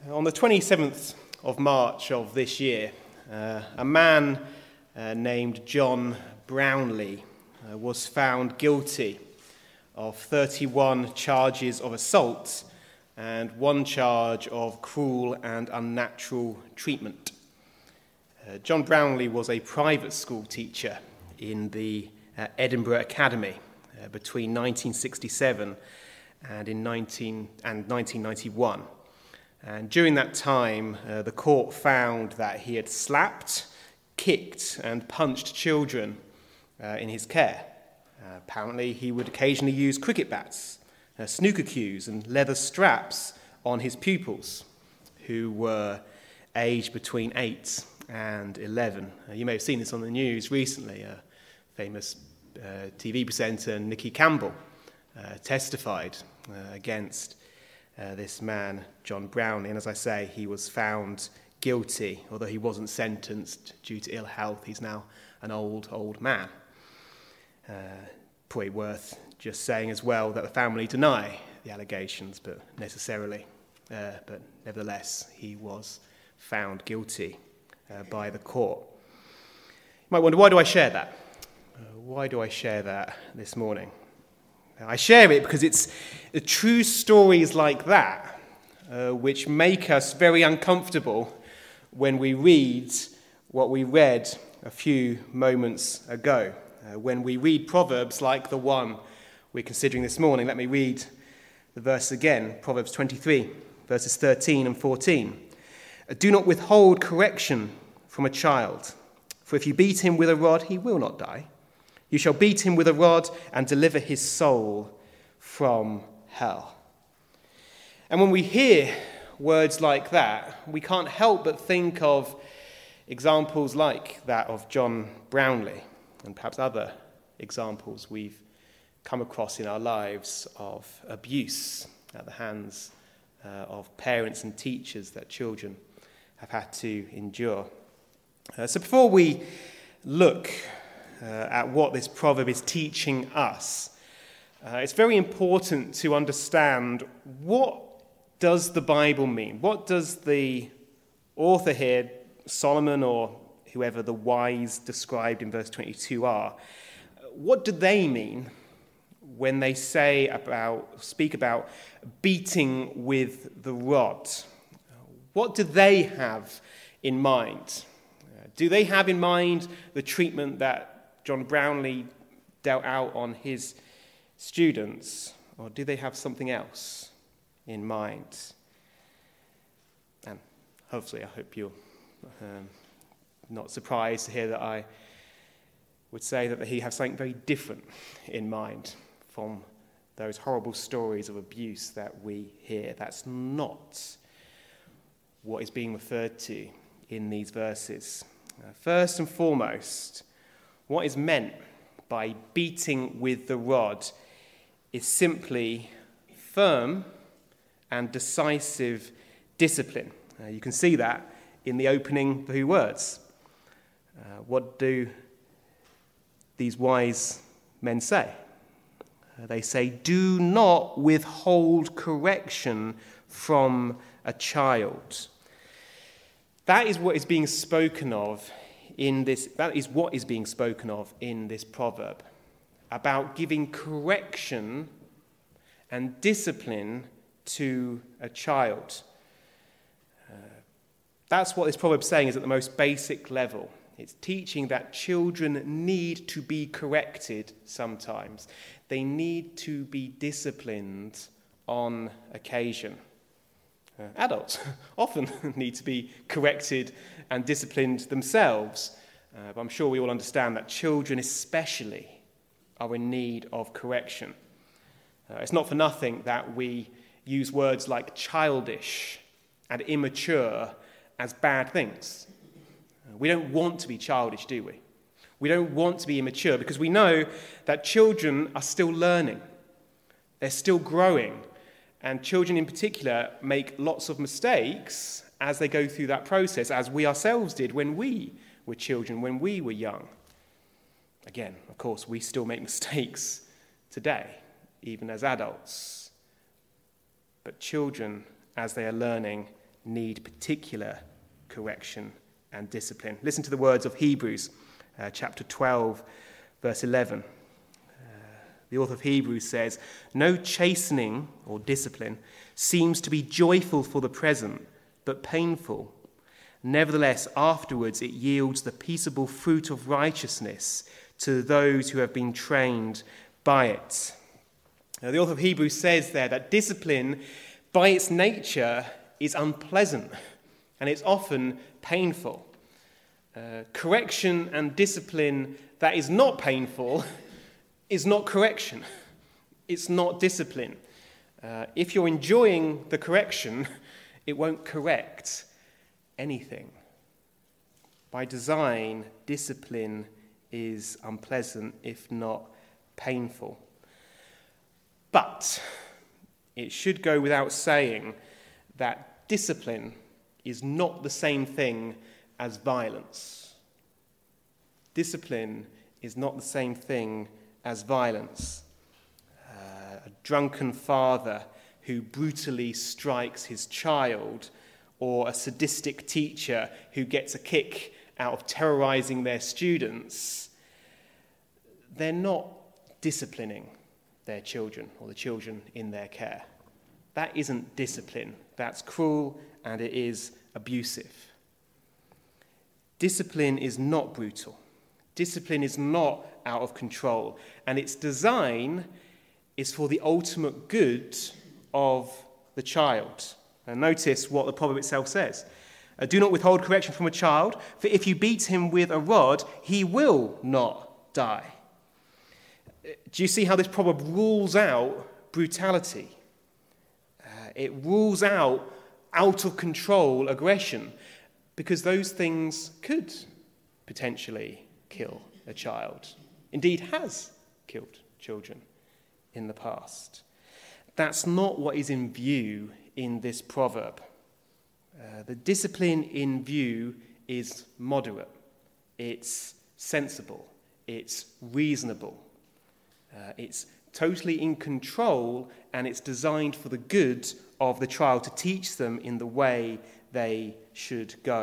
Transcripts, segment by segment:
On the 27th of March of this year, a man named John Brownlee was found guilty of 31 charges of assault and one charge of cruel and unnatural treatment. John Brownlee was a private school teacher in the Edinburgh Academy between 1967 and 1991. And during that time, the court found that he had slapped, kicked, and punched children in his care. Apparently, he would occasionally use cricket bats, snooker cues, and leather straps on his pupils, who were aged between 8 and 11. You may have seen this on the news recently. Famous TV presenter Nicky Campbell testified against this man, John Brownlee, and as I say, he was found guilty, although he wasn't sentenced due to ill health. He's now an old man. Probably worth just saying as well that the family deny the allegations, but nevertheless, he was found guilty by the court. You might wonder, why do I share that? Why do I share that this morning? I share it because it's the true stories like that which make us very uncomfortable when we read what we read a few moments ago. When we read Proverbs like the one we're considering this morning, let me read the verse again, Proverbs 23, verses 13 and 14. Do not withhold correction from a child, for if you beat him with a rod, he will not die. You shall beat him with a rod and deliver his soul from hell. And when we hear words like that, we can't help but think of examples like that of John Brownlee and perhaps other examples we've come across in our lives of abuse at the hands of parents and teachers that children have had to endure. So before we look at what this proverb is teaching us, it's very important to understand, what does the Bible mean? What does the author here, Solomon or whoever the wise described in verse 22 are, what do they mean when they speak about beating with the rod? What do they have in mind? Do they have in mind the treatment that John Brownlee dealt out on his students, or do they have something else in mind? And hopefully, I hope you're not surprised to hear that I would say that he has something very different in mind from those horrible stories of abuse that we hear. That's not what is being referred to in these verses. First and foremost, what is meant by beating with the rod is simply firm and decisive discipline. You can see that in the opening few words. What do these wise men say? They say, do not withhold correction from a child. That is what is being spoken of in this proverb, about giving correction and discipline to a child. That's what this proverb is saying, is at the most basic level. It's teaching that children need to be corrected sometimes. They need to be disciplined on occasion. Adults often need to be corrected and disciplined themselves. But I'm sure we all understand that children especially are in need of correction. It's not for nothing that we use words like childish and immature as bad things. We don't want to be childish, do we? We don't want to be immature because we know that children are still learning. They're still growing. And children in particular make lots of mistakes as they go through that process, as we ourselves did when we were children, when we were young. Again, of course, we still make mistakes today, even as adults. But children, as they are learning, need particular correction and discipline. Listen to the words of Hebrews chapter 12, verse 11. The author of Hebrews says, "No chastening or discipline seems to be joyful for the present, but painful. Nevertheless, afterwards it yields the peaceable fruit of righteousness to those who have been trained by it." Now, the author of Hebrews says there that discipline, by its nature, is unpleasant, and it's often painful. Correction and discipline that is not painful is not correction. It's not discipline. If you're enjoying the correction, it won't correct anything. By design, discipline is unpleasant, if not painful. But it should go without saying that discipline is not the same thing as violence. Discipline is not the same thing as violence. A drunken father who brutally strikes his child, or a sadistic teacher who gets a kick out of terrorizing their students, they're not disciplining their children or the children in their care. That isn't discipline. That's cruel and it is abusive. Discipline is not brutal. Discipline is not out of control, and its design is for the ultimate good of the child. And notice what the proverb itself says. "Do not withhold correction from a child, for if you beat him with a rod, he will not die." Do you see how this proverb rules out brutality? It rules out of control aggression, because those things could potentially kill a child. Indeed, has killed children in the past. That's not what is in view in this proverb. The discipline in view is moderate. It's sensible. It's reasonable. It's totally in control, and it's designed for the good of the child, to teach them in the way they should go.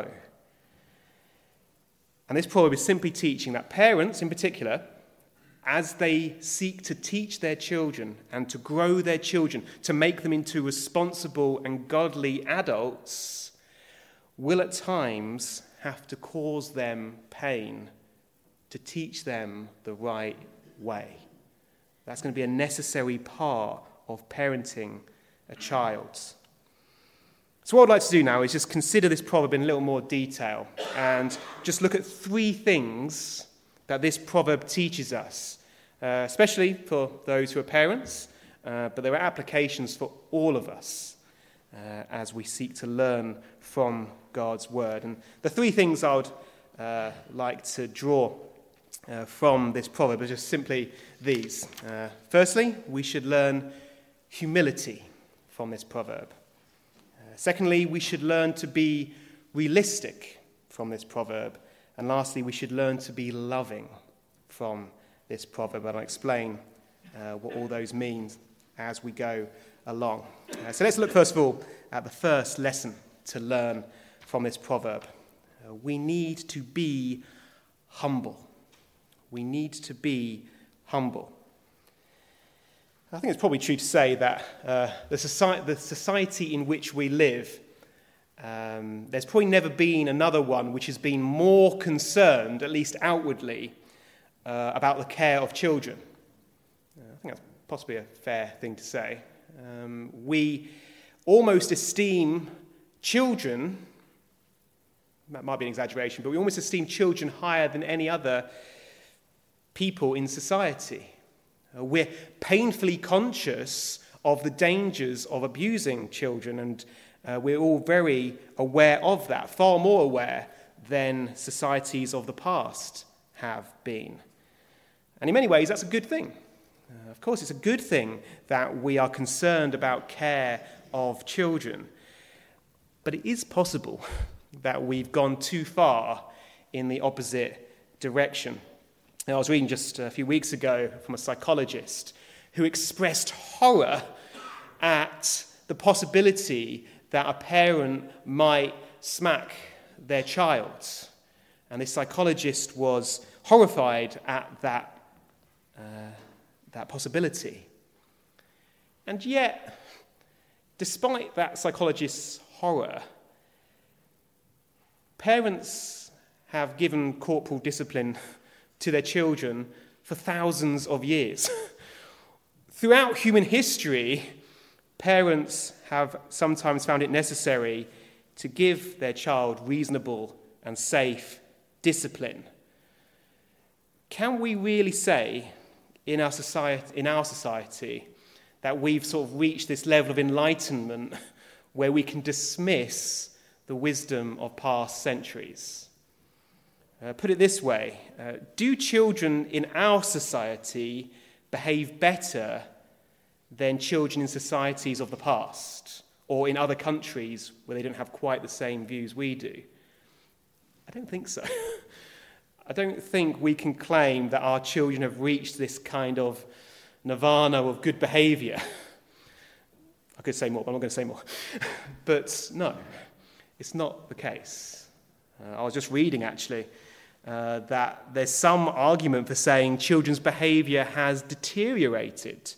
And this proverb is simply teaching that parents, in particular, as they seek to teach their children and to grow their children, to make them into responsible and godly adults, will at times have to cause them pain to teach them the right way. That's going to be a necessary part of parenting a child. So what I'd like to do now is just consider this proverb in a little more detail and just look at three things that this proverb teaches us, especially for those who are parents, but there are applications for all of us as we seek to learn from God's word. And the three things I would like to draw from this proverb are just simply these. Firstly, we should learn humility from this proverb. Secondly, we should learn to be realistic from this proverb. And lastly, we should learn to be loving from this proverb. And I'll explain what all those mean as we go along. So let's look first of all at the first lesson to learn from this proverb. We need to be humble. We need to be humble. I think it's probably true to say that the society in which we live, there's probably never been another one which has been more concerned, at least outwardly, about the care of children. I think that's possibly a fair thing to say. We almost esteem children, that might be an exaggeration, but we almost esteem children higher than any other people in society. We're painfully conscious of the dangers of abusing children, and we're all very aware of that, far more aware than societies of the past have been. And in many ways, that's a good thing. Of course, it's a good thing that we are concerned about care of children. But it is possible that we've gone too far in the opposite direction. Now, I was reading just a few weeks ago from a psychologist who expressed horror at the possibility that a parent might smack their child. And this psychologist was horrified at that possibility. And yet, despite that psychologist's horror, parents have given corporal discipline to their children for thousands of years. Throughout human history, parents have sometimes found it necessary to give their child reasonable and safe discipline. Can we really say in our society that we've sort of reached this level of enlightenment where we can dismiss the wisdom of past centuries? Put it this way, do children in our society behave better than children in societies of the past or in other countries where they don't have quite the same views we do? I don't think so. I don't think we can claim that our children have reached this kind of nirvana of good behaviour. I could say more, but I'm not going to say more. But no, it's not the case. I was just reading, actually, that there's some argument for saying children's behaviour has deteriorated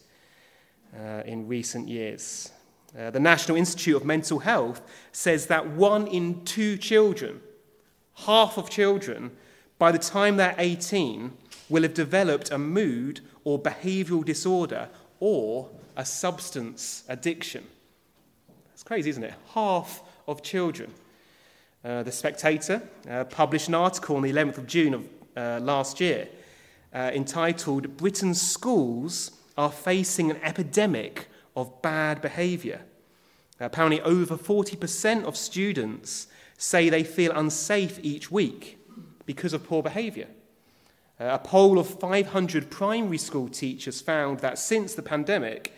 in recent years. The National Institute of Mental Health says that 1 in 2 children, half of children, by the time they're 18, will have developed a mood or behavioural disorder or a substance addiction. That's crazy, isn't it? Half of children. The Spectator published an article on the 11th of June of last year entitled "Britain's Schools Are Facing an Epidemic of Bad Behaviour." Apparently over 40% of students say they feel unsafe each week because of poor behaviour. A poll of 500 primary school teachers found that since the pandemic,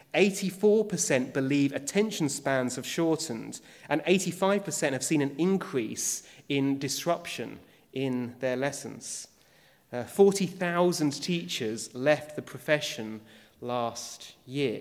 84% believe attention spans have shortened, and 85% have seen an increase in disruption in their lessons. 40,000 teachers left the profession last year.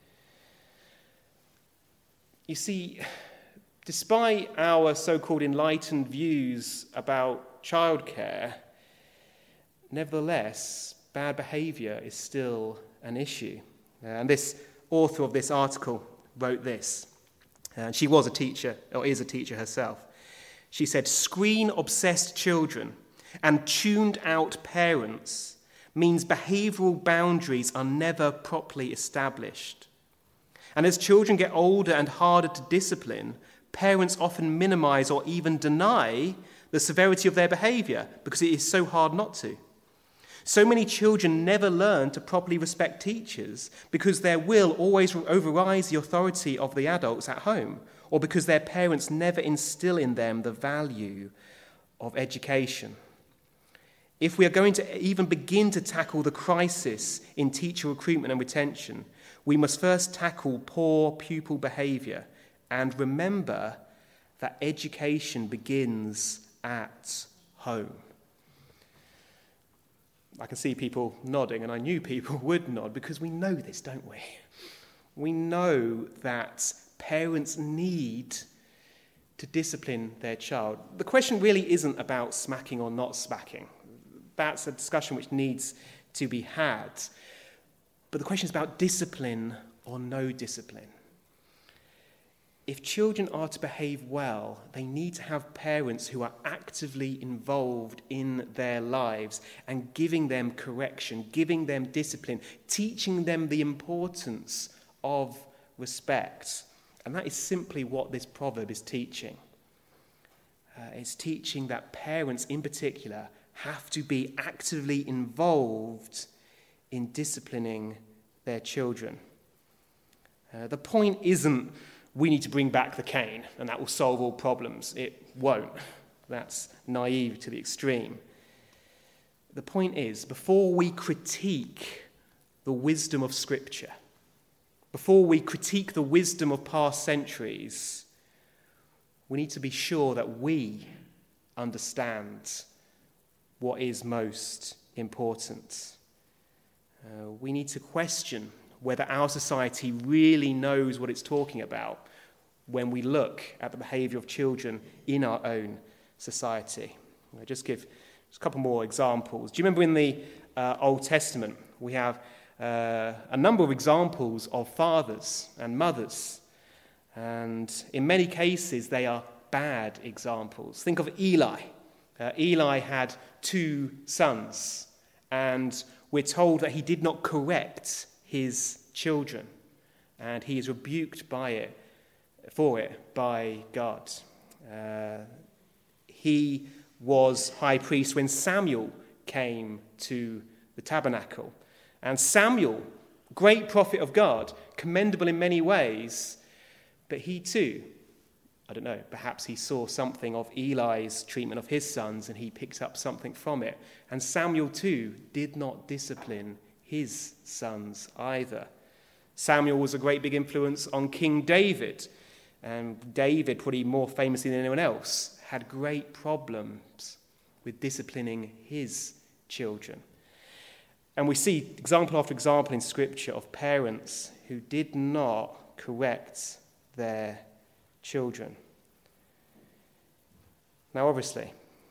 You see, despite our so-called enlightened views about childcare, nevertheless, bad behaviour is still an issue. And this author of this article wrote this. She was a teacher, or is a teacher herself. She said, "Screen-obsessed children and tuned-out parents means behavioural boundaries are never properly established. And as children get older and harder to discipline, parents often minimise or even deny the severity of their behaviour because it is so hard not to. So many children never learn to properly respect teachers because their will always overrides the authority of the adults at home, or because their parents never instill in them the value of education. If we are going to even begin to tackle the crisis in teacher recruitment and retention, we must first tackle poor pupil behaviour and remember that education begins at home." I can see people nodding, and I knew people would nod because we know this, don't we? We know that parents need to discipline their child. The question really isn't about smacking or not smacking. That's a discussion which needs to be had. But the question is about discipline or no discipline. If children are to behave well, they need to have parents who are actively involved in their lives and giving them correction, giving them discipline, teaching them the importance of respect. And that is simply what this proverb is teaching. It's teaching that parents in particular have to be actively involved in disciplining their children. The point isn't we need to bring back the cane and that will solve all problems. It won't. That's naive to the extreme. The point is, before we critique the wisdom of Scripture, before we critique the wisdom of past centuries, we need to be sure that we understand what is most important. We need to question whether our society really knows what it's talking about when we look at the behaviour of children in our own society. I'll just give a couple more examples. Do you remember in the Old Testament we have a number of examples of fathers and mothers, and in many cases they are bad examples. Think of Eli. Eli had 2 sons, and we're told that he did not correct his children, and he is rebuked by God. He was high priest when Samuel came to the tabernacle. And Samuel, great prophet of God, commendable in many ways, but he too, I don't know, perhaps he saw something of Eli's treatment of his sons and he picked up something from it. And Samuel too did not discipline his sons either. Samuel was a great big influence on King David. And David, probably more famously than anyone else, had great problems with disciplining his children. And we see example after example in Scripture of parents who did not correct their children. Now, obviously,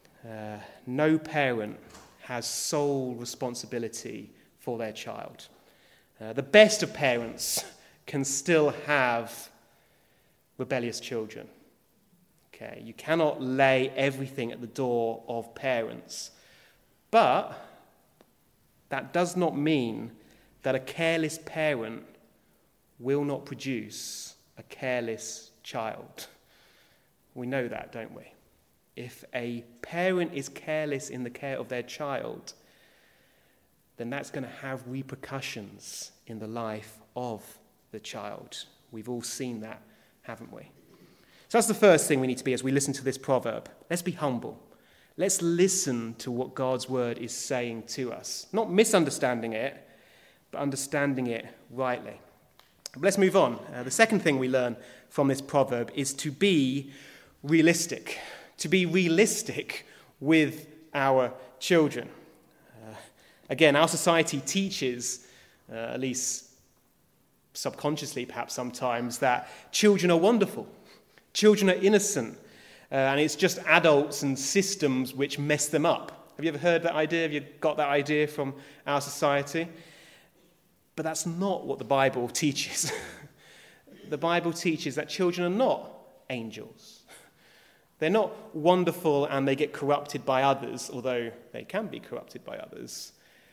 no parent has sole responsibility for their child. The best of parents can still have rebellious children. Okay, you cannot lay everything at the door of parents. But that does not mean that a careless parent will not produce a careless child. We know that, don't we? If a parent is careless in the care of their child, then that's going to have repercussions in the life of the child. We've all seen that, haven't we? So that's the first thing we need to be as we listen to this proverb. Let's be humble. Let's listen to what God's word is saying to us. Not misunderstanding it, but understanding it rightly. But let's move on. The second thing we learn from this proverb is to be realistic. To be realistic with our children. Again, our society teaches, at least subconsciously perhaps sometimes, that children are wonderful. Children are innocent. And it's just adults and systems which mess them up. Have you ever heard that idea? Have you got that idea from our society? But that's not what the Bible teaches. The Bible teaches that children are not angels. They're not wonderful and they get corrupted by others, although they can be corrupted by others.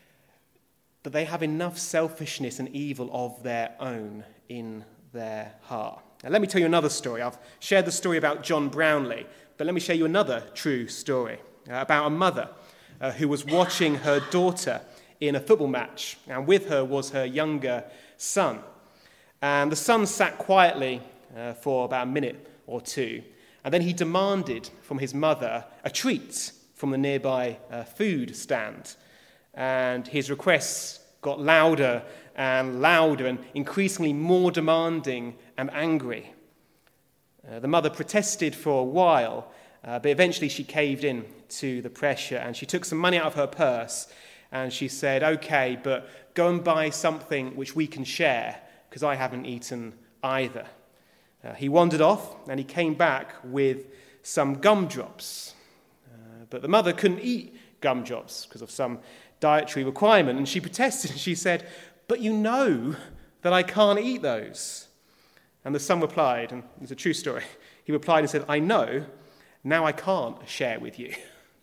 But they have enough selfishness and evil of their own in their heart. Now, let me tell you another story. I've shared the story about John Brownlee, but let me share you another true story about a mother who was watching her daughter in a football match, and with her was her younger son. And the son sat quietly for about a minute or two, and then he demanded from his mother a treat from the nearby food stand. And his requests got louder and increasingly more demanding and angry. The mother protested for a while, but eventually she caved in to the pressure and she took some money out of her purse and she said, "Okay, but go and buy something which we can share because I haven't eaten either." He wandered off and he came back with some gumdrops. But the mother couldn't eat gumdrops because of some dietary requirement, and she protested and she said, "But you know that I can't eat those." And the son replied, and it's a true story, he replied and said, "I know, now I can't share with you."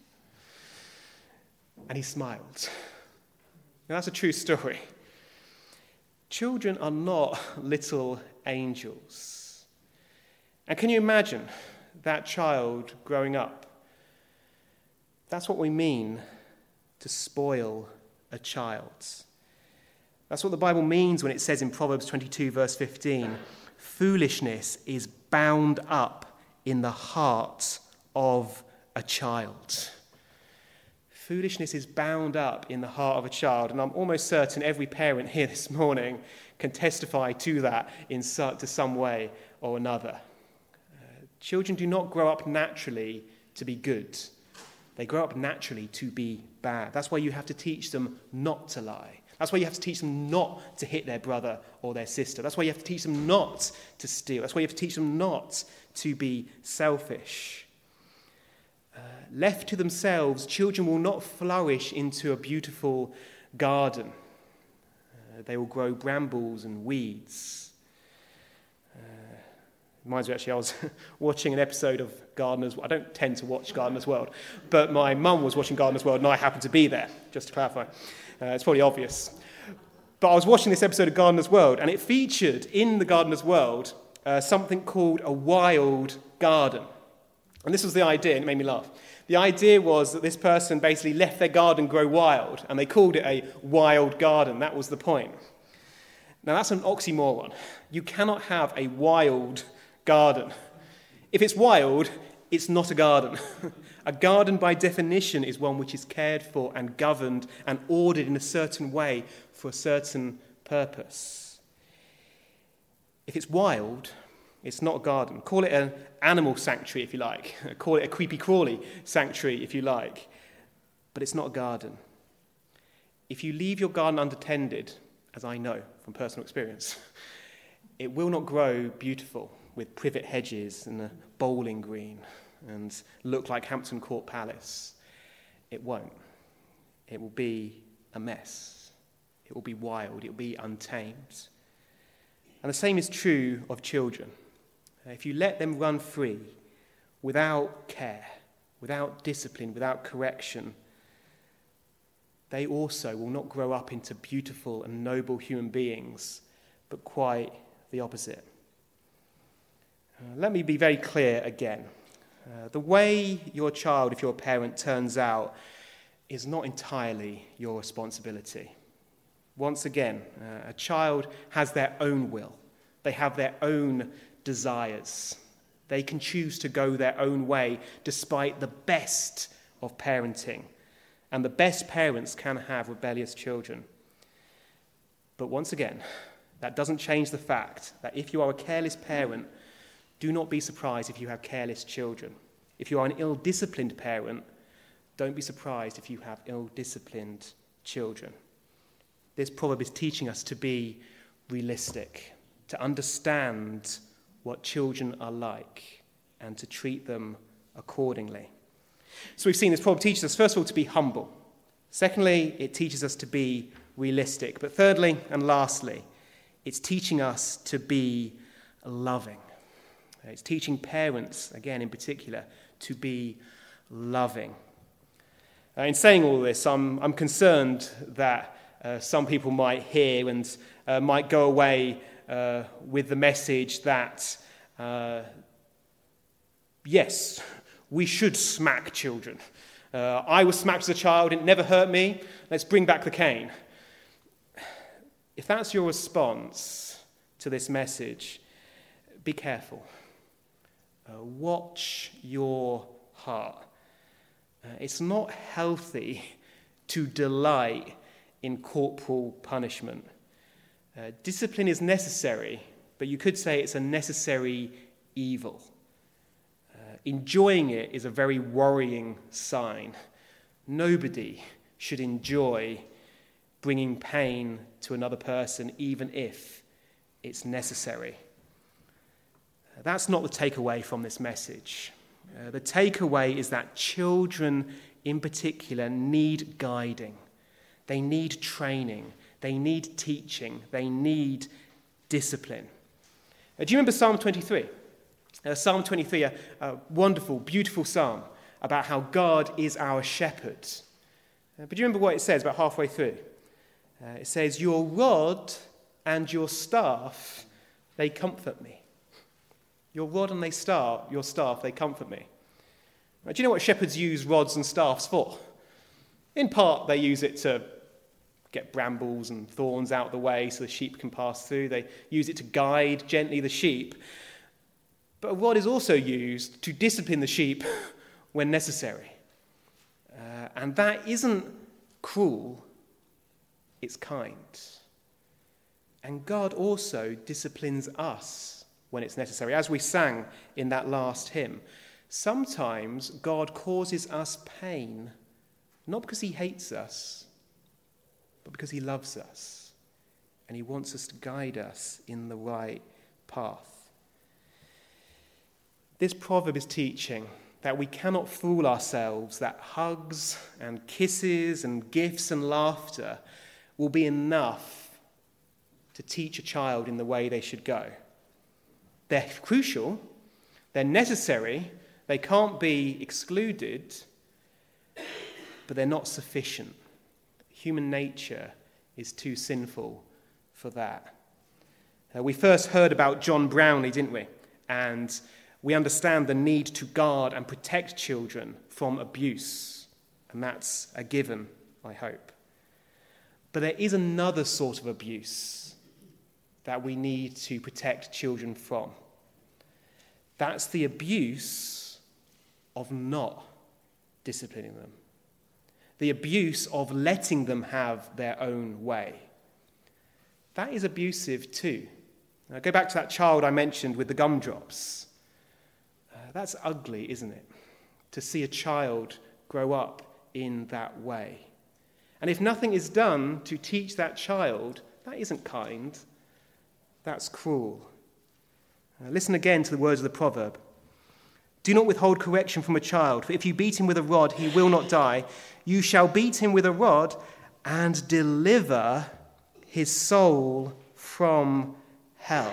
And he smiled. Now, that's a true story. Children are not little angels. And can you imagine that child growing up? That's what we mean to spoil a child. That's what the Bible means when it says in Proverbs 22, verse 15, foolishness is bound up in the heart of a child. Foolishness is bound up in the heart of a child, and I'm almost certain every parent here this morning can testify to that to some way or another. Children do not grow up naturally to be good. They grow up naturally to be bad. That's why you have to teach them not to lie. That's why you have to teach them not to hit their brother or their sister. That's why you have to teach them not to steal. That's why you have to teach them not to be selfish. Left to themselves, children will not flourish into a beautiful garden. They will grow brambles and weeds. Reminds me, actually, I was watching an episode of Gardener's World. I don't tend to watch Gardener's World, but my mum was watching Gardener's World and I happened to be there, just to clarify. It's probably obvious. But I was watching this episode of Gardener's World, and it featured in the Gardener's World something called a wild garden. And this was the idea, and it made me laugh. The idea was that this person basically left their garden grow wild, and they called it a wild garden. That was the point. Now, that's an oxymoron. You cannot have a wild garden. If it's wild, it's not a garden. A garden, by definition, is one which is cared for and governed and ordered in a certain way for a certain purpose. If it's wild, it's not a garden. Call it an animal sanctuary, if you like. Call it a creepy-crawly sanctuary, if you like. But it's not a garden. If you leave your garden unattended, as I know from personal experience, it will not grow beautiful with privet hedges and a bowling green and look like Hampton Court Palace. It won't. It will be a mess. It will be wild. It will be untamed. And the same is true of children. If you let them run free without care, without discipline, without correction, they also will not grow up into beautiful and noble human beings, but quite the opposite. Let me be very clear again. The way your child, if you're a parent, turns out is not entirely your responsibility. Once again, a child has their own will. They have their own desires. They can choose to go their own way despite the best of parenting. And the best parents can have rebellious children. But once again, that doesn't change the fact that if you are a careless parent, do not be surprised if you have careless children. If you are an ill-disciplined parent, don't be surprised if you have ill-disciplined children. This proverb is teaching us to be realistic, to understand what children are like, and to treat them accordingly. So we've seen this proverb teaches us, first of all, to be humble. Secondly, it teaches us to be realistic. But thirdly and lastly, it's teaching us to be loving. It's teaching parents, again in particular, to be loving. In saying all this, I'm concerned that some people might hear and might go away with the message that, yes, we should smack children. I was smacked as a child, it never hurt me, let's bring back the cane. If that's your response to this message, be careful. Watch your heart. It's not healthy to delight in corporal punishment. Discipline is necessary, but you could say it's a necessary evil. Enjoying it is a very worrying sign. Nobody should enjoy bringing pain to another person, even if it's necessary. That's not the takeaway from this message. The takeaway is that children in particular need guiding. They need training. They need teaching. They need discipline. Do you remember Psalm 23? Psalm 23, a wonderful, beautiful psalm about how God is our shepherd. But do you remember what it says about halfway through? It says, "Your rod and your staff, they comfort me." Your rod and your staff, they comfort me. Do you know what shepherds use rods and staffs for? In part, they use it to get brambles and thorns out of the way so the sheep can pass through. They use it to guide gently the sheep. But a rod is also used to discipline the sheep when necessary. And that isn't cruel, it's kind. And God also disciplines us when it's necessary. As we sang in that last hymn, sometimes God causes us pain, not because he hates us, but because he loves us and he wants us to guide us in the right path. This proverb is teaching that we cannot fool ourselves that hugs and kisses and gifts and laughter will be enough to teach a child in the way they should go. They're crucial, they're necessary, they can't be excluded, but they're not sufficient. Human nature is too sinful for that. We first heard about John Brownlee, didn't we? And we understand the need to guard and protect children from abuse. And that's a given, I hope. But there is another sort of abuse that we need to protect children from. That's the abuse of not disciplining them. The abuse of letting them have their own way. That is abusive too. Now, go back to that child I mentioned with the gumdrops. That's ugly, isn't it? To see a child grow up in that way. And if nothing is done to teach that child, that isn't kind. That's cruel. Listen again to the words of the proverb. Do not withhold correction from a child, for if you beat him with a rod, he will not die. You shall beat him with a rod and deliver his soul from hell.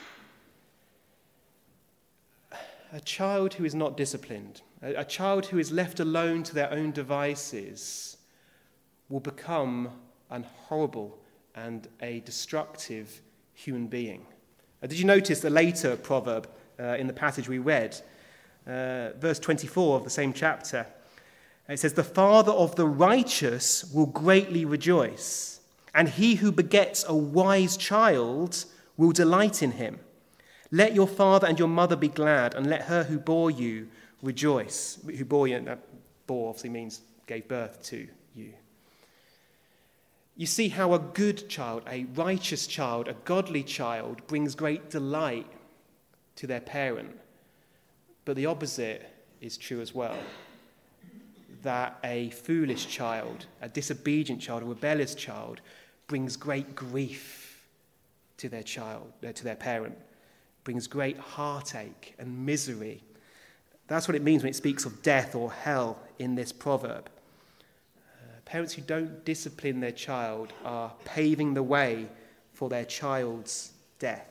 A child who is not disciplined, a child who is left alone to their own devices, will become an horrible and a destructive human being. Did you notice the later proverb in the passage we read? Verse 24 of the same chapter. It says, "The father of the righteous will greatly rejoice, and he who begets a wise child will delight in him. Let your father and your mother be glad, and let her who bore you rejoice." Who bore you, that bore obviously means gave birth to you. You see how a good child, a righteous child, a godly child brings great delight to their parent. But the opposite is true as well. That a foolish child, a disobedient child, a rebellious child brings great grief to their child, to their parent. Brings great heartache and misery. That's what it means when it speaks of death or hell in this proverb. Parents who don't discipline their child are paving the way for their child's death.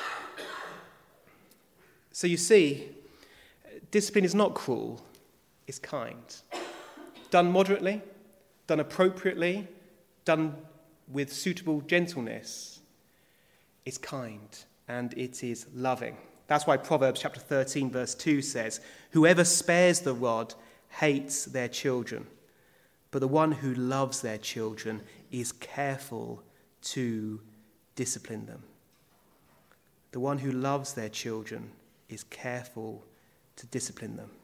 So you see, discipline is not cruel, it's kind. Done moderately, done appropriately, done with suitable gentleness, it's kind and it is loving. That's why Proverbs chapter 13 verse 2 says, "Whoever spares the rod hates their children, but the one who loves their children is careful to discipline them." The one who loves their children is careful to discipline them.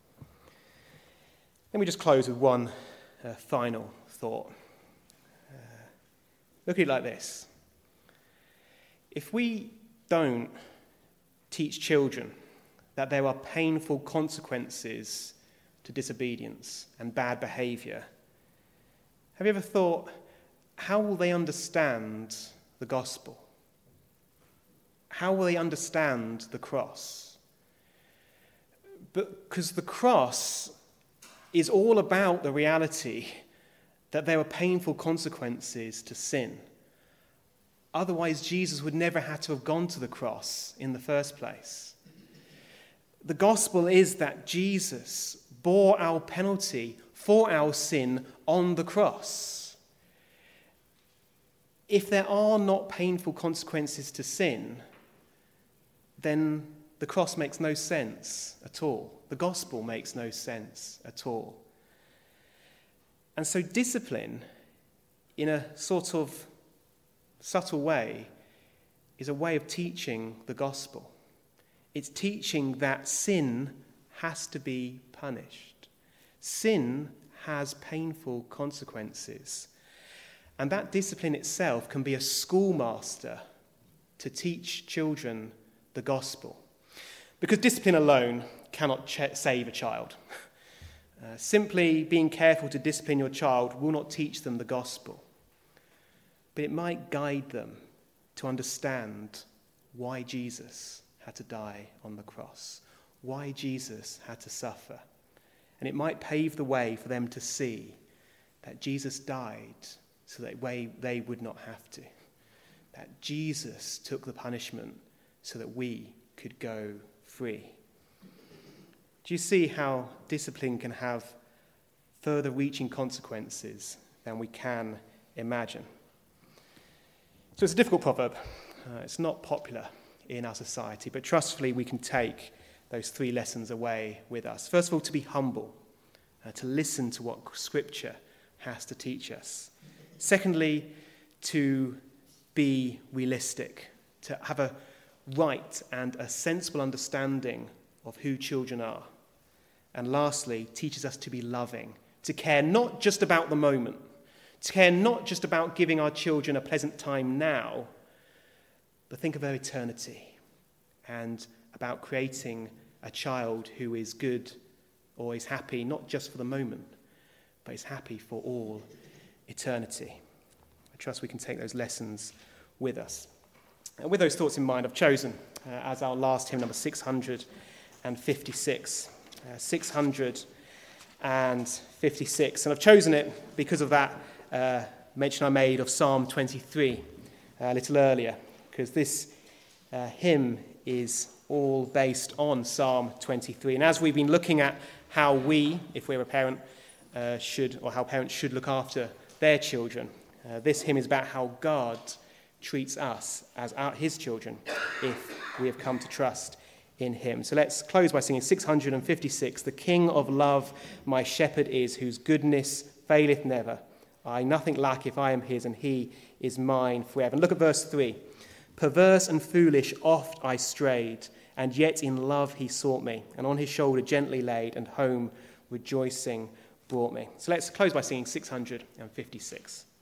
Let me just close with one final thought. Look at it like this. If we don't teach children that there are painful consequences to disobedience and bad behaviour, have you ever thought, how will they understand the gospel? How will they understand the cross? Because the cross is all about the reality that there are painful consequences to sin. Otherwise, Jesus would never have to have gone to the cross in the first place. The gospel is that Jesus bore our penalty for our sin on the cross. If there are not painful consequences to sin, then the cross makes no sense at all. The gospel makes no sense at all. And so discipline, in a sort of subtle way, is a way of teaching the gospel. It's teaching that sin has to be punished. Sin has painful consequences. And that discipline itself can be a schoolmaster to teach children the gospel. Because discipline alone cannot save a child. Simply being careful to discipline your child will not teach them the gospel. but it might guide them to understand why Jesus had to die on the cross, why Jesus had to suffer. And it might pave the way for them to see that Jesus died so that they would not have to, that Jesus took the punishment so that we could go free. Do you see how discipline can have further reaching consequences than we can imagine? So it's a difficult proverb. It's not popular in our society, but trustfully we can take those 3 lessons away with us. First of all, to be humble, to listen to what Scripture has to teach us. Secondly, to be realistic, to have a right and a sensible understanding of who children are. And lastly, teaches us to be loving, to care not just about the moment, to care not just about giving our children a pleasant time now, but think of their eternity and about creating a child who is good or is happy not just for the moment, but is happy for all eternity. I trust we can take those lessons with us. And with those thoughts in mind, I've chosen as our last hymn number 656. 656. And I've chosen it because of that mention I made of Psalm 23 a little earlier, because this hymn is all based on Psalm 23. And as we've been looking at how we, if we're a parent, how parents should look after their children, this hymn is about how God treats us as his children if we have come to trust in him. So let's close by singing 656. The King of love my shepherd is, whose goodness faileth never. I nothing lack if I am his, and he is mine forever. And look at verse 3. Perverse and foolish oft I strayed, and yet in love he sought me, and on his shoulder gently laid, and home rejoicing brought me. So let's close by singing 656.